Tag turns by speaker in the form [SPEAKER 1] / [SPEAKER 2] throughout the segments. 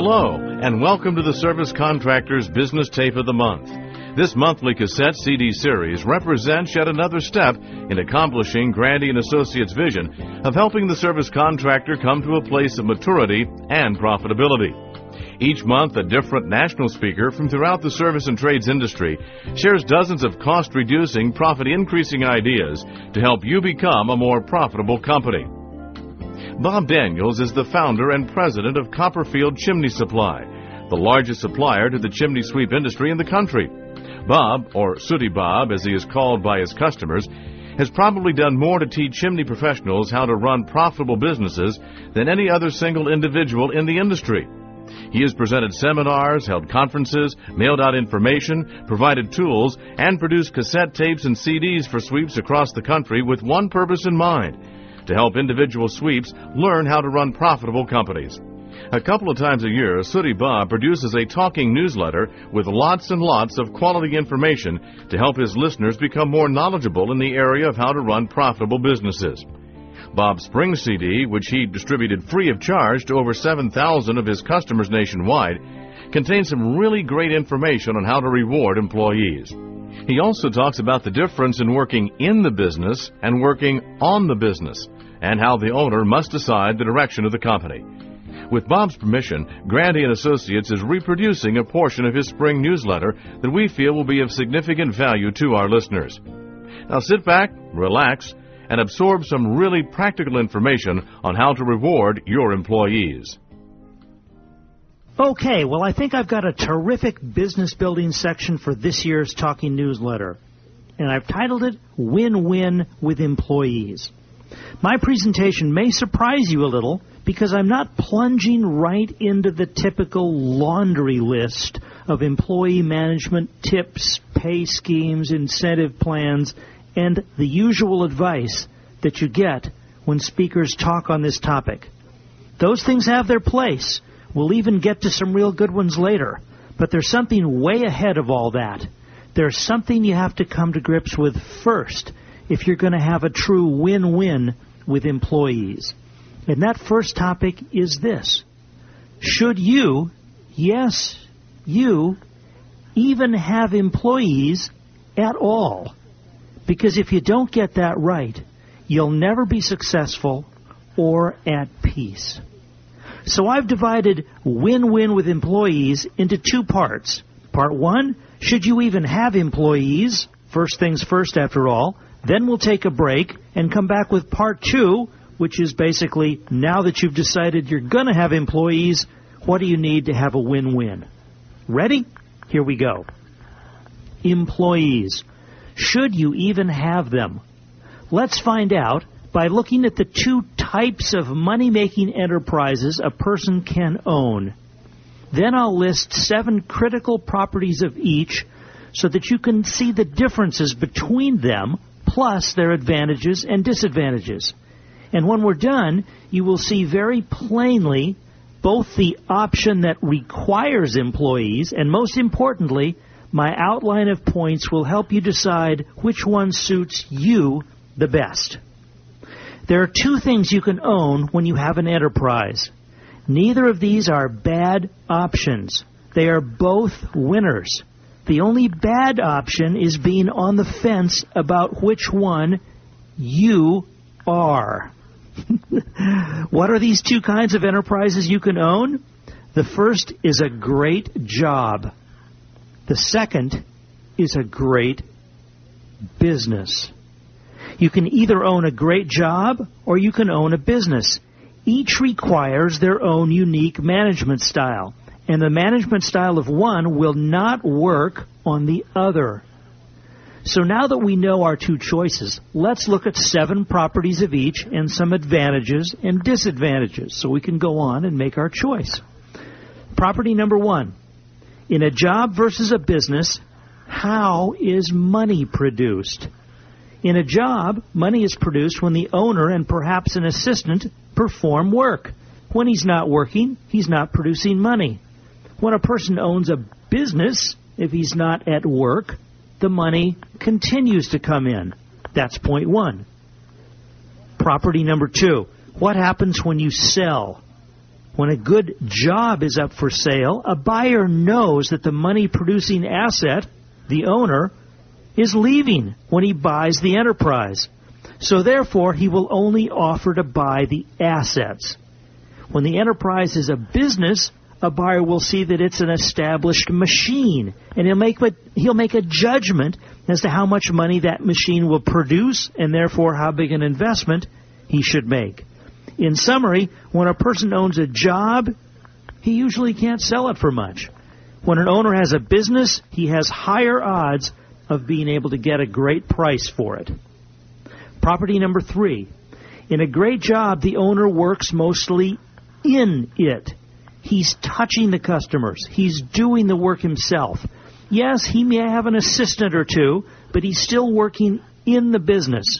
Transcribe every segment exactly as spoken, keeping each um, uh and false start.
[SPEAKER 1] Hello, and welcome to the Service Contractor's Business Tape of the Month. This monthly cassette C D series represents yet another step in accomplishing Grandy and Associates' vision of helping the service contractor come to a place of maturity and profitability. Each month, a different national speaker from throughout the service and trades industry shares dozens of cost-reducing, profit-increasing ideas to help you become a more profitable company. Bob Daniels is the founder and president of Copperfield Chimney Supply, the largest supplier to the chimney sweep industry in the country. Bob, or Sooty Bob as he is called by his customers, has probably done more to teach chimney professionals how to run profitable businesses than any other single individual in the industry. He has presented seminars, held conferences, mailed out information, provided tools, and produced cassette tapes and C Ds for sweeps across the country with one purpose in mind: to help individual sweeps learn how to run profitable companies. A couple of times a year, Sooty Bob produces a talking newsletter with lots and lots of quality information to help his listeners become more knowledgeable in the area of how to run profitable businesses. Bob's Spring C D, which he distributed free of charge to over seven thousand of his customers nationwide, contains some really great information on how to reward employees. He also talks about the difference in working in the business and working on the business, and how the owner must decide the direction of the company. With Bob's permission, Grandy and Associates is reproducing a portion of his spring newsletter that we feel will be of significant value to our listeners. Now sit back, relax, and absorb some really practical information on how to reward your employees.
[SPEAKER 2] Okay, well, I think I've got a terrific business building section for this year's Talking Newsletter, and I've titled it Win-Win with Employees. My presentation may surprise you a little because I'm not plunging right into the typical laundry list of employee management tips, pay schemes, incentive plans, and the usual advice that you get when speakers talk on this topic. Those things have their place. We'll even get to some real good ones later. But there's something way ahead of all that. There's something you have to come to grips with first if you're going to have a true win-win with employees. And that first topic is this: should you, yes, you, even have employees at all? Because if you don't get that right, you'll never be successful or at peace. So I've divided win-win with employees into two parts. Part one, should you even have employees? First things first, after all. Then we'll take a break and come back with part two, which is basically, now that you've decided you're going to have employees, what do you need to have a win-win? Ready? Here we go. Employees. Should you even have them? Let's find out by looking at the two types of money-making enterprises a person can own. Then I'll list seven critical properties of each so that you can see the differences between them, plus their advantages and disadvantages. And when we're done, you will see very plainly both the option that requires employees and, most importantly, my outline of points will help you decide which one suits you the best. There are two things you can own when you have an enterprise. Neither of these are bad options. They are both winners. The only bad option is being on the fence about which one you are. What are these two kinds of enterprises you can own? The first is a great job. The second is a great business. You can either own a great job or you can own a business. Each requires their own unique management style, and the management style of one will not work on the other. So now that we know our two choices, let's look at seven properties of each and some advantages and disadvantages so we can go on and make our choice. Property number one. In a job versus a business, how is money produced? In a job, money is produced when the owner and perhaps an assistant perform work. When he's not working, he's not producing money. When a person owns a business, if he's not at work, the money continues to come in. That's point one. Property number two. What happens when you sell? When a good job is up for sale, a buyer knows that the money-producing asset, the owner, is leaving when he buys the enterprise. So therefore, he will only offer to buy the assets. When the enterprise is a business, a buyer will see that it's an established machine, and he'll make a, he'll make a judgment as to how much money that machine will produce, and therefore how big an investment he should make. In summary, when a person owns a job, he usually can't sell it for much. When an owner has a business, he has higher odds of being able to get a great price for it. Property number three. In a great job, the owner works mostly in it. He's touching the customers. He's doing the work himself. Yes, he may have an assistant or two, but he's still working in the business.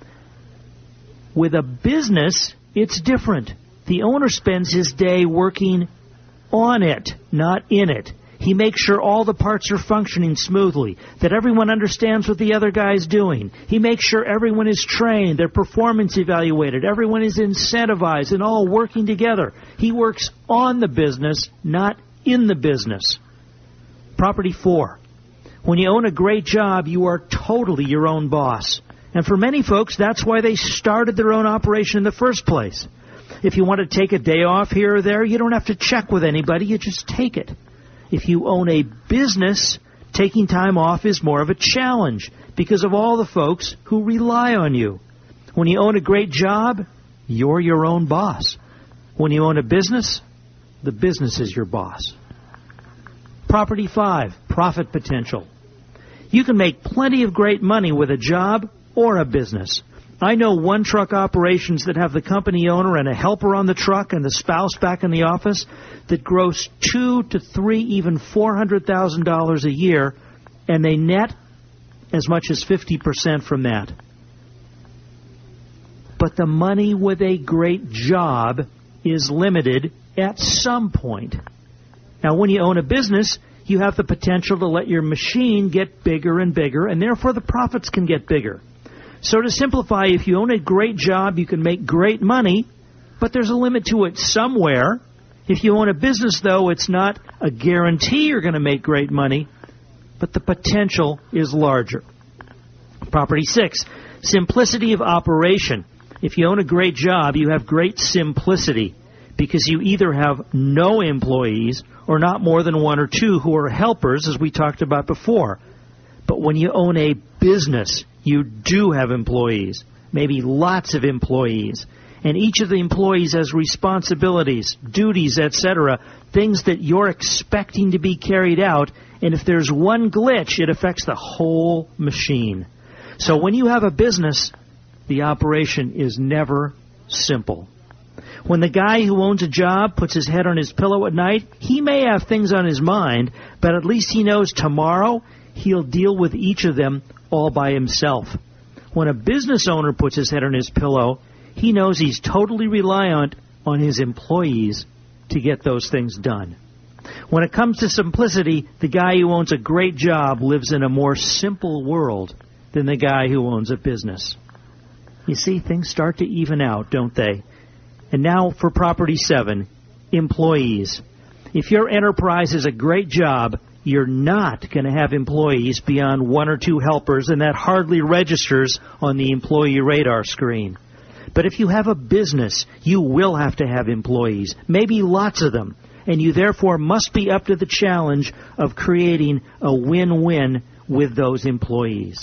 [SPEAKER 2] With a business, it's different. The owner spends his day working on it, not in it. He makes sure all the parts are functioning smoothly, that everyone understands what the other guy's doing. He makes sure everyone is trained, their performance evaluated, everyone is incentivized, and all working together. He works on the business, not in the business. Property four. When you own a great job, you are totally your own boss. And for many folks, that's why they started their own operation in the first place. If you want to take a day off here or there, you don't have to check with anybody, you just take it. If you own a business, taking time off is more of a challenge because of all the folks who rely on you. When you own a great job, you're your own boss. When you own a business, the business is your boss. Property five, profit potential. You can make plenty of great money with a job or a business. I know one-truck operations that have the company owner and a helper on the truck and the spouse back in the office that gross two to three, even four hundred thousand dollars a year, and they net as much as fifty percent from that. But the money with a great job is limited at some point. Now, when you own a business, you have the potential to let your machine get bigger and bigger, and therefore the profits can get bigger. So to simplify, if you own a great job, you can make great money, but there's a limit to it somewhere. If you own a business, though, it's not a guarantee you're going to make great money, but the potential is larger. Property six, simplicity of operation. If you own a great job, you have great simplicity because you either have no employees or not more than one or two who are helpers, as we talked about before. But when you own a business, you do have employees, maybe lots of employees, and each of the employees has responsibilities, duties, et cetera, things that you're expecting to be carried out, and if there's one glitch, it affects the whole machine. So when you have a business, the operation is never simple. When the guy who owns a job puts his head on his pillow at night, he may have things on his mind, but at least he knows tomorrow he'll deal with each of them all by himself. When a business owner puts his head on his pillow, he knows he's totally reliant on his employees to get those things done. When it comes to simplicity, the guy who owns a great job lives in a more simple world than the guy who owns a business. You see, things start to even out, don't they? And now for property seven, employees. If your enterprise is a great job, you're not going to have employees beyond one or two helpers, and that hardly registers on the employee radar screen. But if you have a business, you will have to have employees, maybe lots of them, and you therefore must be up to the challenge of creating a win-win with those employees.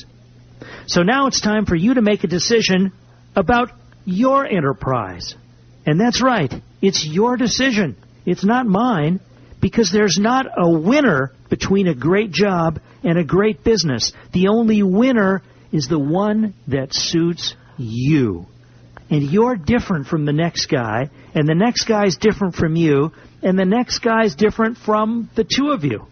[SPEAKER 2] So now it's time for you to make a decision about your enterprise. And that's right, it's your decision. It's not mine, because there's not a winner between a great job and a great business. The only winner is the one that suits you. And you're different from the next guy, and the next guy's different from you, and the next guy's different from the two of you.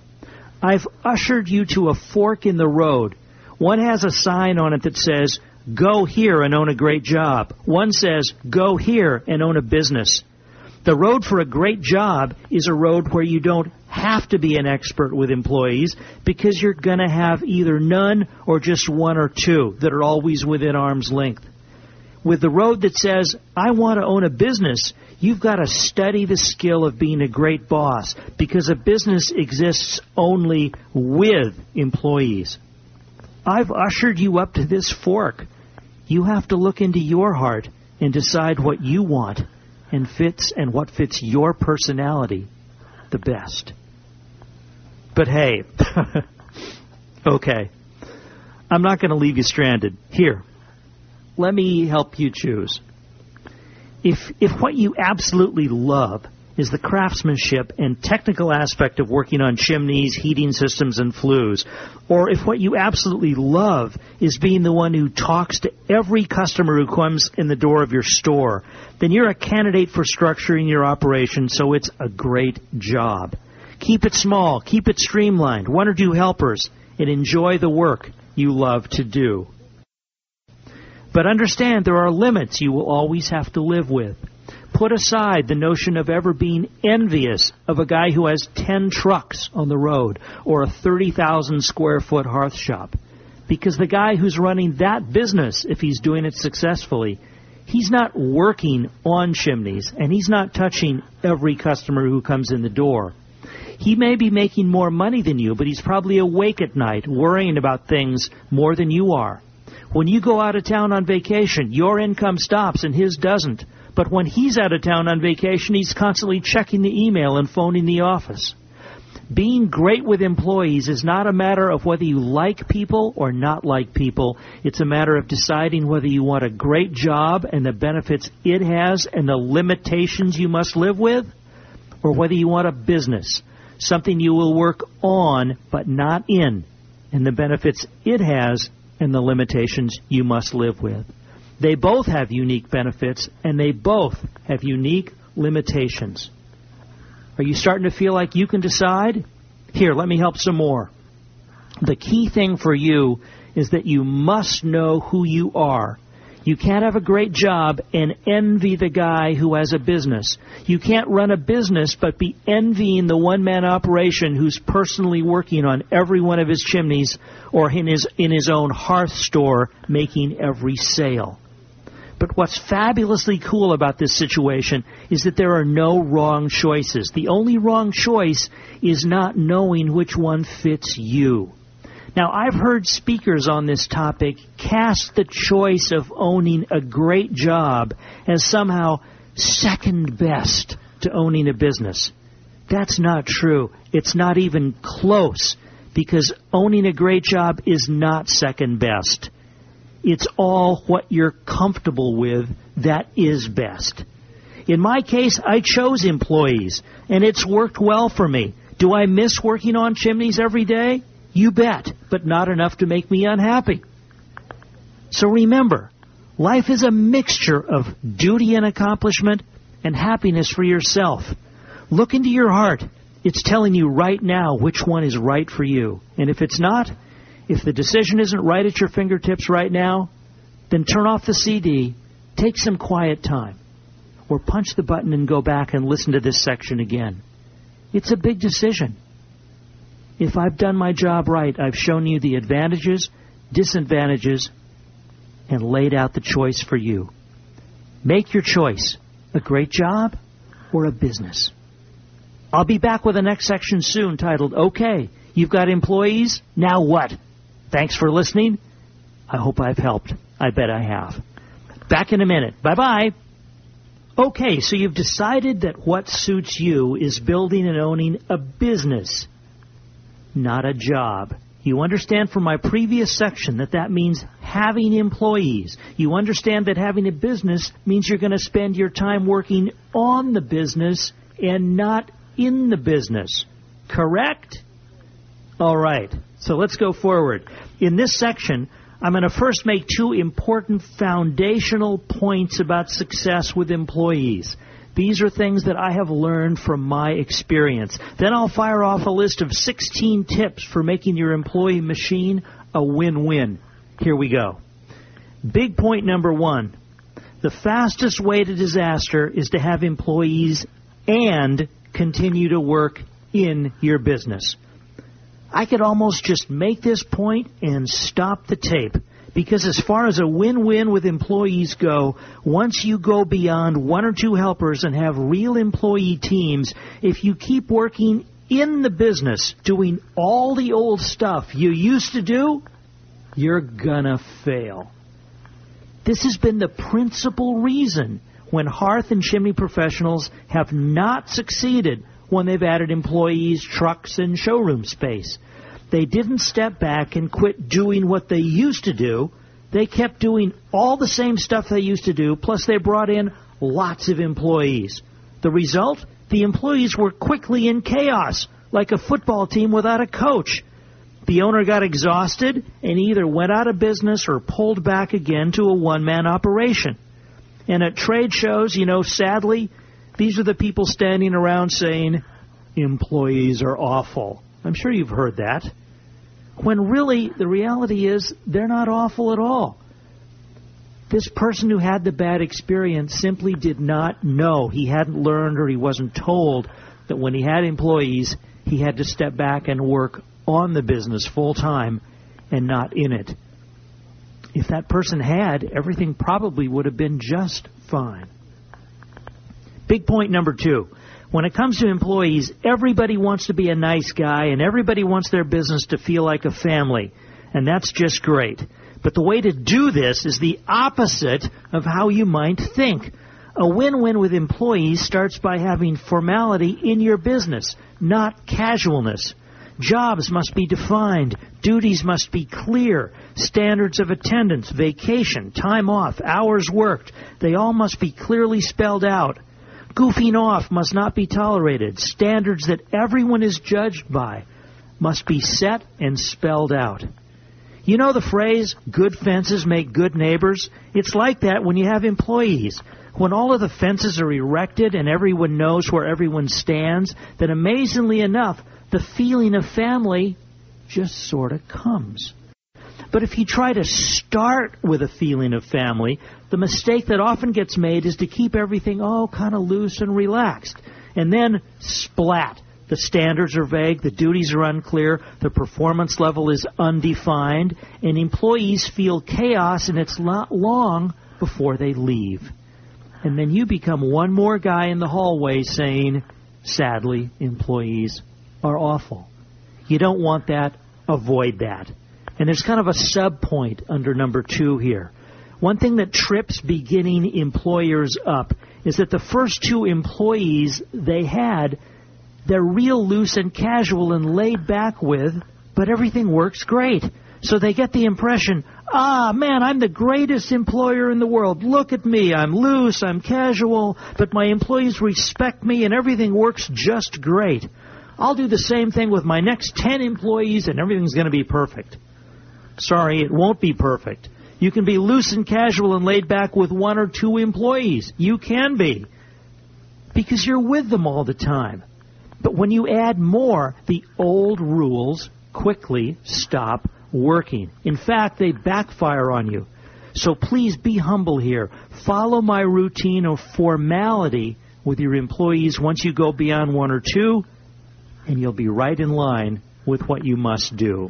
[SPEAKER 2] I've ushered you to a fork in the road. One has a sign on it that says, "Go here and own a great job." One says, "Go here and own a business." The road for a great job is a road where you don't have to be an expert with employees because you're going to have either none or just one or two that are always within arm's length. With the road that says, I want to own a business, you've got to study the skill of being a great boss, because a business exists only with employees. I've ushered you up to this fork. You have to look into your heart and decide what you want and fits and what fits your personality the best. But hey, okay, I'm not going to leave you stranded. Here, let me help you choose. If if what you absolutely love is the craftsmanship and technical aspect of working on chimneys, heating systems, and flues, or if what you absolutely love is being the one who talks to every customer who comes in the door of your store, then you're a candidate for structuring your operation so it's a great job. Keep it small, keep it streamlined, one or two helpers, and enjoy the work you love to do. But understand there are limits you will always have to live with. Put aside the notion of ever being envious of a guy who has ten trucks on the road or a thirty thousand square foot hearth shop. Because the guy who's running that business, if he's doing it successfully, he's not working on chimneys and he's not touching every customer who comes in the door. He may be making more money than you, but he's probably awake at night worrying about things more than you are. When you go out of town on vacation, your income stops and his doesn't. But when he's out of town on vacation, he's constantly checking the email and phoning the office. Being great with employees is not a matter of whether you like people or not like people. It's a matter of deciding whether you want a great job and the benefits it has and the limitations you must live with, or whether you want a business, something you will work on but not in, and the benefits it has and the limitations you must live with. They both have unique benefits, and they both have unique limitations. Are you starting to feel like you can decide? Here, let me help some more. The key thing for you is that you must know who you are. You can't have a great job and envy the guy who has a business. You can't run a business but be envying the one-man operation who's personally working on every one of his chimneys or in his, in his own hearth store making every sale. But what's fabulously cool about this situation is that there are no wrong choices. The only wrong choice is not knowing which one fits you. Now, I've heard speakers on this topic cast the choice of owning a great job as somehow second best to owning a business. That's not true. It's not even close, because owning a great job is not second best. It's all what you're comfortable with that is best. In my case, I chose employees, and it's worked well for me. Do I miss working on chimneys every day? You bet, but not enough to make me unhappy. So remember, life is a mixture of duty and accomplishment and happiness for yourself. Look into your heart. It's telling you right now which one is right for you. And if it's not, if the decision isn't right at your fingertips right now, then turn off the C D, take some quiet time, or punch the button and go back and listen to this section again. It's a big decision. If I've done my job right, I've shown you the advantages, disadvantages, and laid out the choice for you. Make your choice, a great job or a business. I'll be back with the next section soon titled, Okay, You've Got Employees, Now What? Thanks for listening. I hope I've helped. I bet I have. Back in a minute. Bye-bye. Okay, so you've decided that what suits you is building and owning a business, not a job. You understand from my previous section that that means having employees. You understand that having a business means you're going to spend your time working on the business and not in the business. Correct? All right. So let's go forward. In this section, I'm going to first make two important foundational points about success with employees. These are things that I have learned from my experience. Then I'll fire off a list of sixteen tips for making your employee machine a win-win. Here we go. Big point number one. The fastest way to disaster is to have employees and continue to work in your business. I could almost just make this point and stop the tape, Because as far as a win-win with employees go, once you go beyond one or two helpers and have real employee teams, if you keep working in the business doing all the old stuff you used to do, you're gonna fail. This has been the principal reason when hearth and chimney professionals have not succeeded when they've added employees, trucks, and showroom space. They didn't step back and quit doing what they used to do. They kept doing all the same stuff they used to do, plus they brought in lots of employees. The result? The employees were quickly in chaos, like a football team without a coach. The owner got exhausted and either went out of business or pulled back again to a one-man operation. And at trade shows, you know, sadly, these are the people standing around saying, employees are awful. I'm sure you've heard that. When really, the reality is, they're not awful at all. This person who had the bad experience simply did not know. He hadn't learned or he wasn't told that when he had employees, he had to step back and work on the business full time and not in it. If that person had, everything probably would have been just fine. Big point number two. When it comes to employees, everybody wants to be a nice guy and everybody wants their business to feel like a family. And that's just great. But the way to do this is the opposite of how you might think. A win-win with employees starts by having formality in your business, not casualness. Jobs must be defined. Duties must be clear. Standards of attendance, vacation, time off, hours worked, they all must be clearly spelled out. Goofing off must not be tolerated. Standards that everyone is judged by must be set and spelled out. You know the phrase, good fences make good neighbors? It's like that when you have employees. When all of the fences are erected and everyone knows where everyone stands, then amazingly enough, the feeling of family just sort of comes. But if you try to start with a feeling of family, the mistake that often gets made is to keep everything all kind of loose and relaxed. And then, splat. The standards are vague, the duties are unclear, the performance level is undefined, and employees feel chaos and it's not long before they leave. And then you become one more guy in the hallway saying, sadly, employees are awful. You don't want that. Avoid that. And there's kind of a sub-point under number two here. One thing that trips beginning employers up is that the first two employees they had, they're real loose and casual and laid back with, but everything works great. So they get the impression, ah, man, I'm the greatest employer in the world. Look at me. I'm loose, I'm casual, but my employees respect me and everything works just great. I'll do the same thing with my next ten employees and everything's going to be perfect. Sorry, it won't be perfect. You can be loose and casual and laid back with one or two employees. You can be. Because you're with them all the time. But when you add more, the old rules quickly stop working. In fact, they backfire on you. So please be humble here. Follow my routine of formality with your employees once you go beyond one or two, and you'll be right in line with what you must do.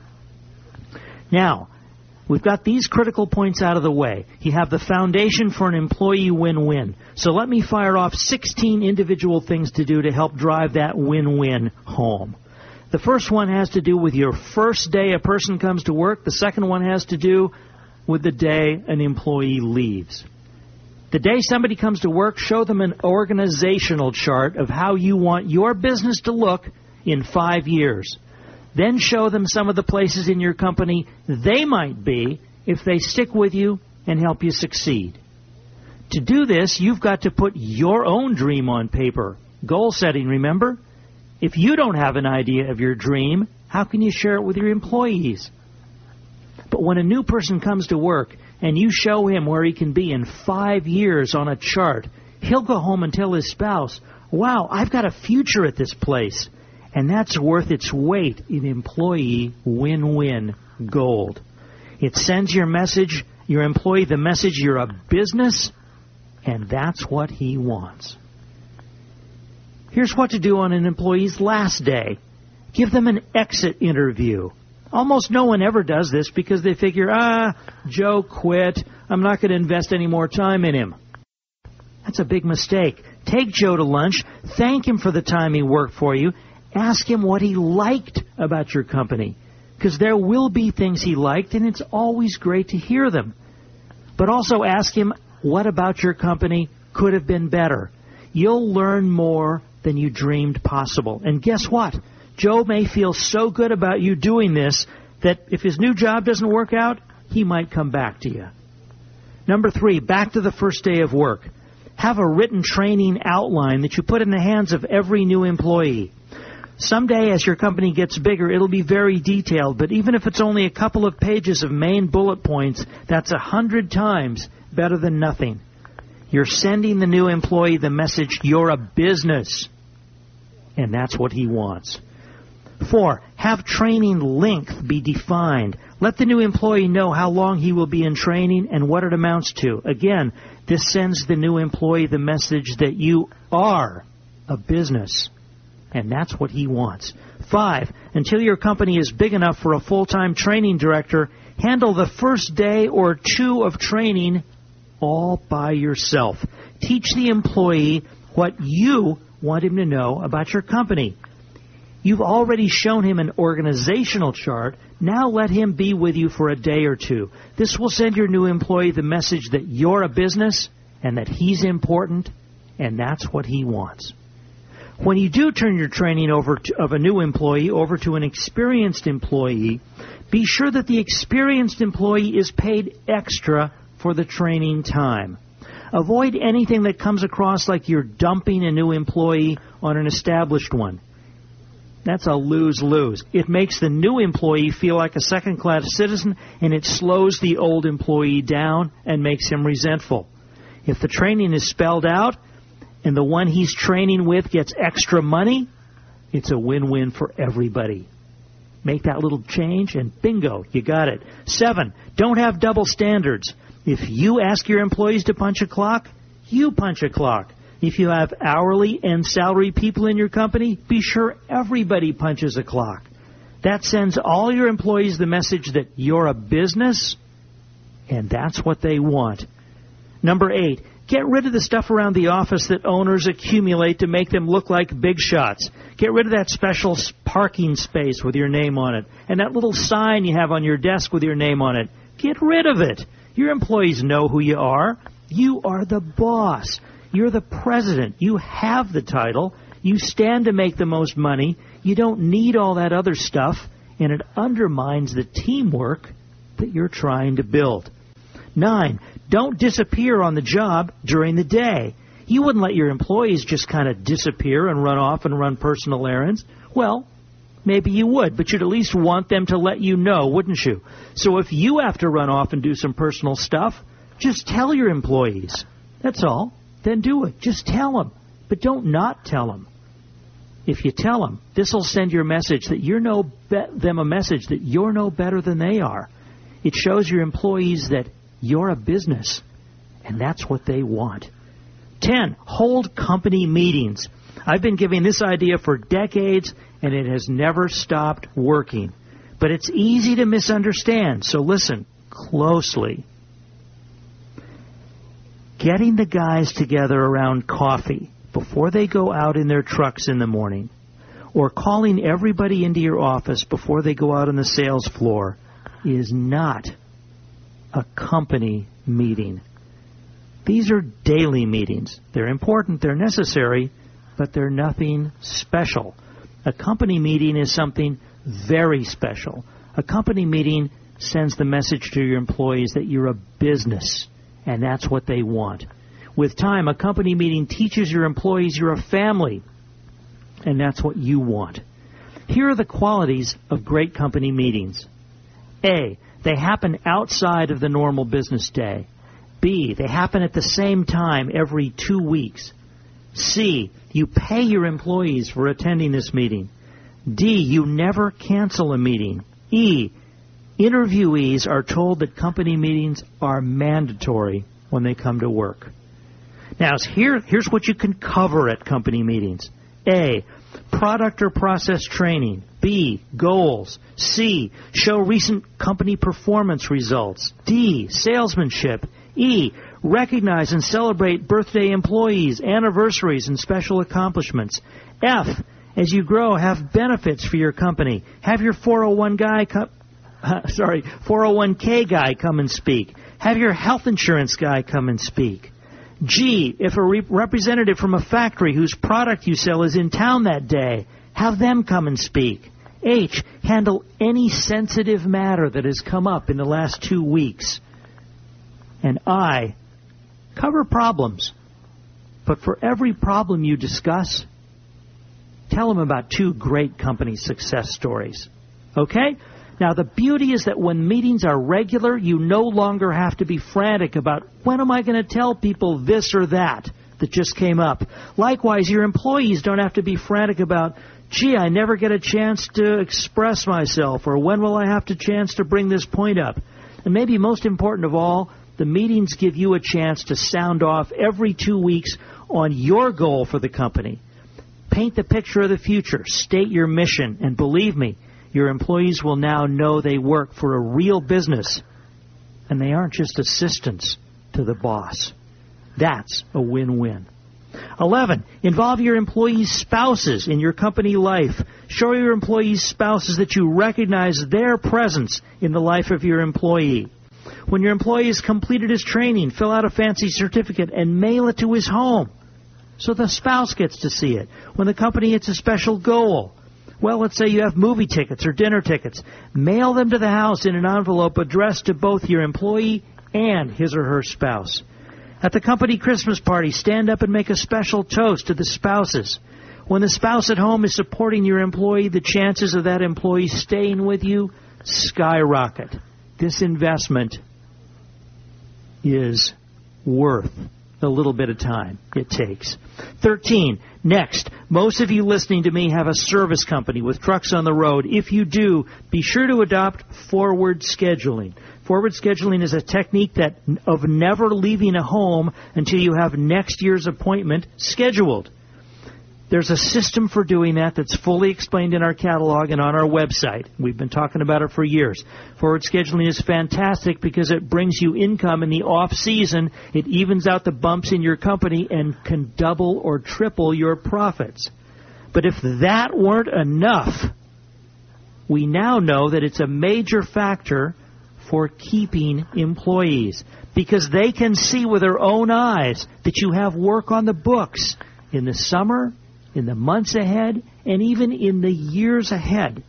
[SPEAKER 2] Now, we've got these critical points out of the way. You have the foundation for an employee win-win. So let me fire off sixteen individual things to do to help drive that win-win home. The first one has to do with your first day a person comes to work. The second one has to do with the day an employee leaves. The day somebody comes to work, show them an organizational chart of how you want your business to look in five years. Then show them some of the places in your company they might be if they stick with you and help you succeed. To do this, you've got to put your own dream on paper. Goal setting, remember? If you don't have an idea of your dream, how can you share it with your employees? But when a new person comes to work and you show him where he can be in five years on a chart, he'll go home and tell his spouse, wow, I've got a future at this place. And that's worth its weight in employee win-win gold. It sends your message, your employee the message you're a business, and that's what he wants. Here's what to do on an employee's last day. Give them an exit interview. Almost no one ever does this because they figure, ah, Joe quit. I'm not going to invest any more time in him. That's a big mistake. Take Joe to lunch. Thank him for the time he worked for you. Ask him what he liked about your company, because there will be things he liked, and it's always great to hear them. But also ask him what about your company could have been better. You'll learn more than you dreamed possible. And guess what? Joe may feel so good about you doing this that if his new job doesn't work out, he might come back to you. Number three, back to the first day of work. Have a written training outline that you put in the hands of every new employee. Someday, as your company gets bigger, it'll be very detailed, but even if it's only a couple of pages of main bullet points, that's a hundred times better than nothing. You're sending the new employee the message, you're a business, and that's what he wants. Four, have training length be defined. Let the new employee know how long he will be in training and what it amounts to. Again, this sends the new employee the message that you are a business. And that's what he wants. Five, until your company is big enough for a full-time training director, handle the first day or two of training all by yourself. Teach the employee what you want him to know about your company. You've already shown him an organizational chart. Now let him be with you for a day or two. This will send your new employee the message that you're a business and that he's important, and that's what he wants. When you do turn your training over to, of a new employee over to an experienced employee, be sure that the experienced employee is paid extra for the training time. Avoid anything that comes across like you're dumping a new employee on an established one. That's a lose-lose. It makes the new employee feel like a second-class citizen, and it slows the old employee down and makes him resentful. If the training is spelled out and the one he's training with gets extra money, it's a win-win for everybody. Make that little change, and bingo, you got it. Seven, don't have double standards. If you ask your employees to punch a clock, you punch a clock. If you have hourly and salary people in your company, be sure everybody punches a clock. That sends all your employees the message that you're a business, and that's what they want. Number eight, get rid of the stuff around the office that owners accumulate to make them look like big shots. Get rid of that special parking space with your name on it, and that little sign you have on your desk with your name on it. Get rid of it. Your employees know who you are. You are the boss. You're the president. You have the title. You stand to make the most money. You don't need all that other stuff, and it undermines the teamwork that you're trying to build. Nine, don't disappear on the job during the day. You wouldn't let your employees just kind of disappear and run off and run personal errands. Well, maybe you would, but you'd at least want them to let you know, wouldn't you? So if you have to run off and do some personal stuff, just tell your employees. That's all. Then do it. Just tell them. But don't not tell them. If you tell them, this will send your message that you're no be- them a message that you're no better than they are. It shows your employees that you're a business, and that's what they want. Ten, hold company meetings. I've been giving this idea for decades, and it has never stopped working. But it's easy to misunderstand, so listen closely. Getting the guys together around coffee before they go out in their trucks in the morning, or calling everybody into your office before they go out on the sales floor, is not a company meeting. These are daily meetings. They're important, they're necessary, but they're nothing special. A company meeting is something very special. A company meeting sends the message to your employees that you're a business, and that's what they want. With time, a company meeting teaches your employees you're a family, and that's what you want. Here are the qualities of great company meetings. A, they happen outside of the normal business day. B, they happen at the same time every two weeks. C, you pay your employees for attending this meeting. D, you never cancel a meeting. E, interviewees are told that company meetings are mandatory when they come to work. Now, here, here's what you can cover at company meetings. A, Product or process training. B, goals. C, show recent company performance results. D, salesmanship. E, recognize and celebrate birthday employees, anniversaries, and special accomplishments. F, as you grow, have benefits for your company. Have your four oh one guy co- uh, sorry, four oh one k guy come and speak. Have your health insurance guy come and speak. G, if a re- representative from a factory whose product you sell is in town that day, have them come and speak. H, handle any sensitive matter that has come up in the last two weeks. And I, cover problems. But for every problem you discuss, tell them about two great company success stories. Okay? Now, the beauty is that when meetings are regular, you no longer have to be frantic about when am I going to tell people this or that that just came up. Likewise, your employees don't have to be frantic about, gee, I never get a chance to express myself, or when will I have a chance to bring this point up? And maybe most important of all, the meetings give you a chance to sound off every two weeks on your goal for the company. Paint the picture of the future, state your mission, and believe me, your employees will now know they work for a real business, and they aren't just assistants to the boss. That's a win-win. eleven. Involve your employees' spouses in your company life. Show your employees' spouses that you recognize their presence in the life of your employee. When your employee has completed his training, fill out a fancy certificate and mail it to his home so the spouse gets to see it. When the company hits a special goal, well, let's say you have movie tickets or dinner tickets, mail them to the house in an envelope addressed to both your employee and his or her spouse. At the company Christmas party, stand up and make a special toast to the spouses. When the spouse at home is supporting your employee, the chances of that employee staying with you skyrocket. This investment is worth the little bit of time it takes. thirteen. Next, most of you listening to me have a service company with trucks on the road. If you do, be sure to adopt forward scheduling. Forward scheduling is a technique that of never leaving a home until you have next year's appointment scheduled. There's a system for doing that that's fully explained in our catalog and on our website. We've been talking about it for years. Forward scheduling is fantastic because it brings you income in the off-season. It evens out the bumps in your company and can double or triple your profits. But if that weren't enough, we now know that it's a major factor for keeping employees because they can see with their own eyes that you have work on the books in the summer, in the months ahead, and even in the years ahead.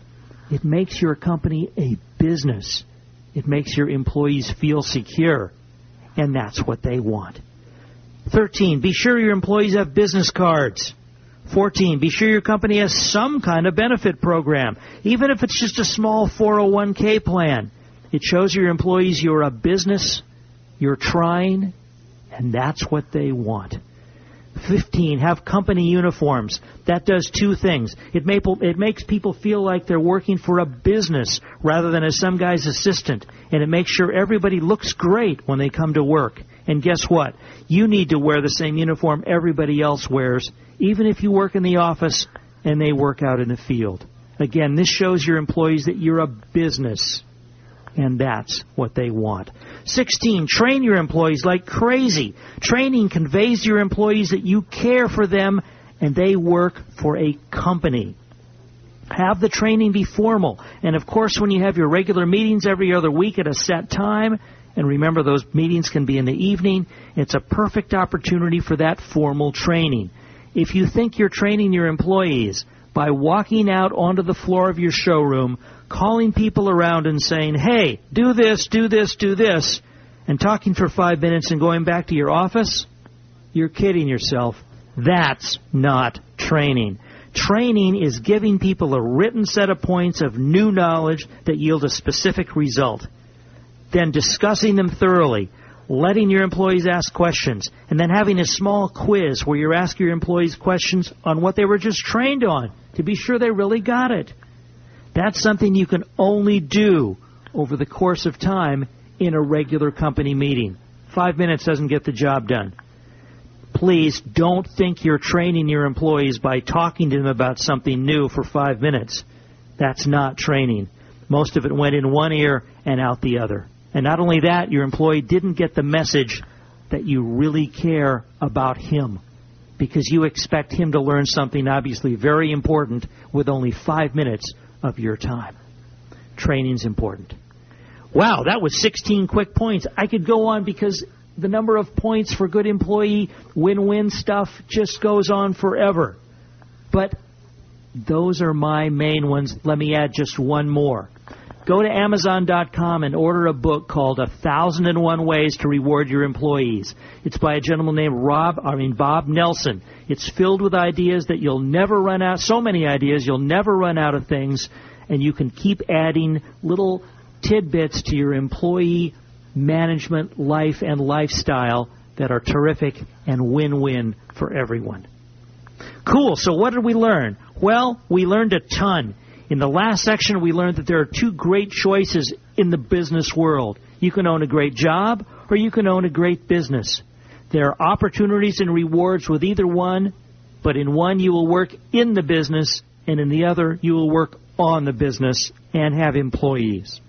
[SPEAKER 2] It makes your company a business. It makes your employees feel secure, and that's what they want. thirteen. Be sure your employees have business cards. fourteen. Be sure your company has some kind of benefit program, even if it's just a small four oh one k plan. It shows your employees you're a business, you're trying, and that's what they want. fifteen. Have company uniforms. That does two things. It, may, it makes people feel like they're working for a business rather than as some guy's assistant. And it makes sure everybody looks great when they come to work. And guess what? You need to wear the same uniform everybody else wears, even if you work in the office and they work out in the field. Again, this shows your employees that you're a business. And that's what they want. sixteen. Train your employees like crazy. Training conveys to your employees that you care for them and they work for a company. Have the training be formal. And of course, when you have your regular meetings every other week at a set time, and remember those meetings can be in the evening, it's a perfect opportunity for that formal training. If you think you're training your employees by walking out onto the floor of your showroom, calling people around and saying, hey, do this, do this, do this, and talking for five minutes and going back to your office, you're kidding yourself. That's not training. Training is giving people a written set of points of new knowledge that yield a specific result. Then discussing them thoroughly, letting your employees ask questions, and then having a small quiz where you ask your employees questions on what they were just trained on to be sure they really got it. That's something you can only do over the course of time in a regular company meeting. Five minutes doesn't get the job done. Please don't think you're training your employees by talking to them about something new for five minutes. That's not training. Most of it went in one ear and out the other. And not only that, your employee didn't get the message that you really care about him, because you expect him to learn something obviously very important with only five minutes of your time. Training's important. Wow, that was sixteen quick points. I could go on because the number of points for good employee win-win stuff just goes on forever. But those are my main ones. Let me add just one more. Go to Amazon dot com and order a book called A Thousand and One Ways to Reward Your Employees. It's by a gentleman named Rob, I mean Bob Nelson. It's filled with ideas that you'll never run out, so many ideas, you'll never run out of things, and you can keep adding little tidbits to your employee management life and lifestyle that are terrific and win-win for everyone. Cool, so what did we learn? Well, we learned a ton. In the last section, we learned that there are two great choices in the business world. You can own a great job, or you can own a great business. There are opportunities and rewards with either one, but in one you will work in the business, and in the other you will work on the business and have employees.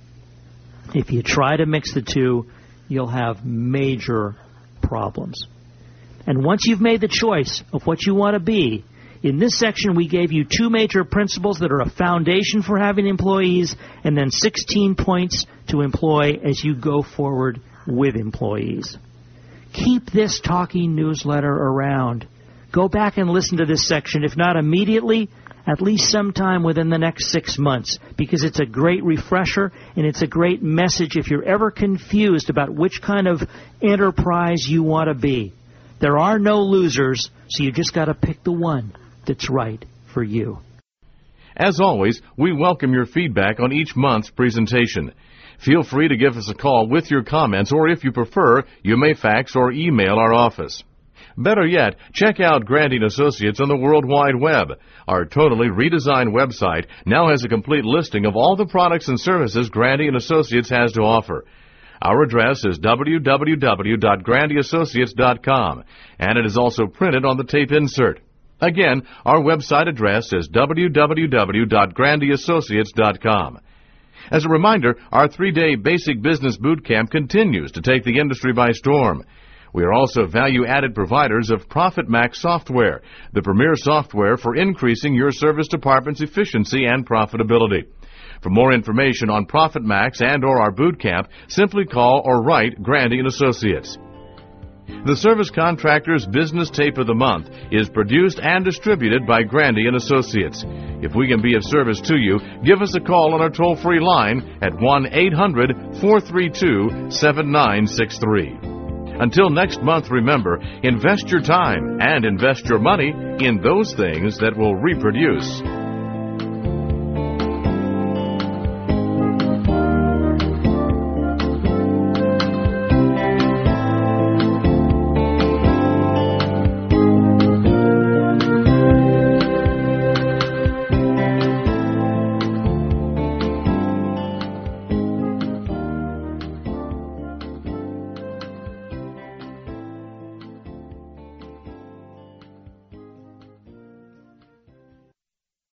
[SPEAKER 2] If you try to mix the two, you'll have major problems. And once you've made the choice of what you want to be, in this section we gave you two major principles that are a foundation for having employees, and then sixteen points to employ as you go forward with employees. Keep this talking newsletter around. Go back and listen to this section, if not immediately, at least sometime within the next six months, because it's a great refresher and it's a great message if you're ever confused about which kind of enterprise you want to be. There are no losers, so you just got to pick the one that's right for you.
[SPEAKER 1] As always, we welcome your feedback on each month's presentation. Feel free to give us a call with your comments, or if you prefer, you may fax or email our office. Better yet, check out Grandy and Associates on the World Wide Web. Our totally redesigned website now has a complete listing of all the products and services Grandy and Associates has to offer. Our address is w w w dot grandy associates dot com, and it is also printed on the tape insert. Again, our website address is w w w dot grandy associates dot com. As a reminder, our three-day Basic Business Boot Camp continues to take the industry by storm. We are also value-added providers of ProfitMax software, the premier software for increasing your service department's efficiency and profitability. For more information on ProfitMax and or our boot camp, simply call or write Grandy and Associates. The Service Contractors Business Tape of the Month is produced and distributed by Grandy and Associates. If we can be of service to you, give us a call on our toll-free line at one eight hundred, four three two, seven nine six three. Until next month, remember, invest your time and invest your money in those things that will reproduce.